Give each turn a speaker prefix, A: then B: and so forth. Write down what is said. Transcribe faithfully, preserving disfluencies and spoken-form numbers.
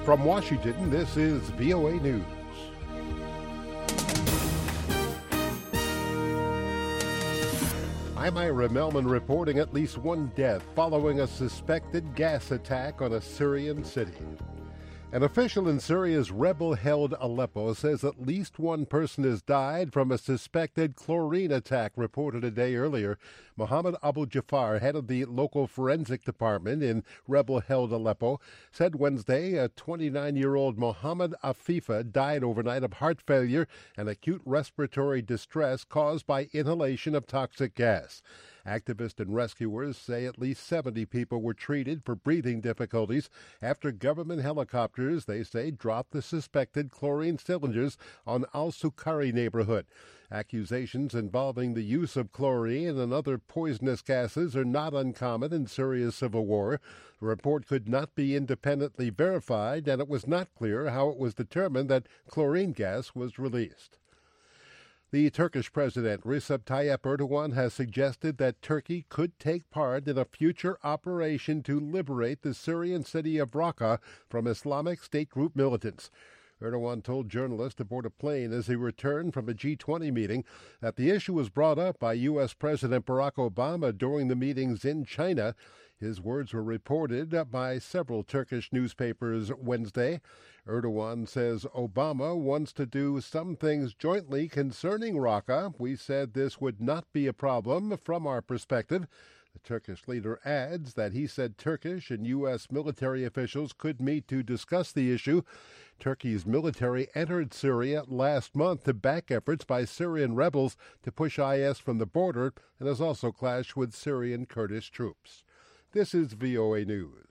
A: From Washington, this is V O A News. I'm Ira Melman reporting at least one death following a suspected gas attack on a Syrian city. An official in Syria's rebel-held Aleppo says at least one person has died from a suspected chlorine attack reported a day earlier. Mohammed Abu Jafar, head of the local forensic department in rebel-held Aleppo, said Wednesday a twenty-nine-year-old Mohammed Afifa died overnight of heart failure and acute respiratory distress caused by inhalation of toxic gas. Activists and rescuers say at least seventy people were treated for breathing difficulties after government helicopters, they say, dropped the suspected chlorine cylinders on Al-Sukari neighborhood. Accusations involving the use of chlorine and other poisonous gases are not uncommon in Syria's civil war. The report could not be independently verified, and it was not clear how it was determined that chlorine gas was released. The Turkish President Recep Tayyip Erdogan has suggested that Turkey could take part in a future operation to liberate the Syrian city of Raqqa from Islamic State group militants. Erdogan told journalists aboard a plane as he returned from a G twenty meeting that the issue was brought up by U S. President Barack Obama during the meetings in China. His words were reported by several Turkish newspapers Wednesday. Erdogan says Obama wants to do some things jointly concerning Raqqa. We said this would not be a problem from our perspective. The Turkish leader adds that he said Turkish and U S military officials could meet to discuss the issue. Turkey's military entered Syria last month to back efforts by Syrian rebels to push I S from the border and has also clashed with Syrian Kurdish troops. This is V O A News.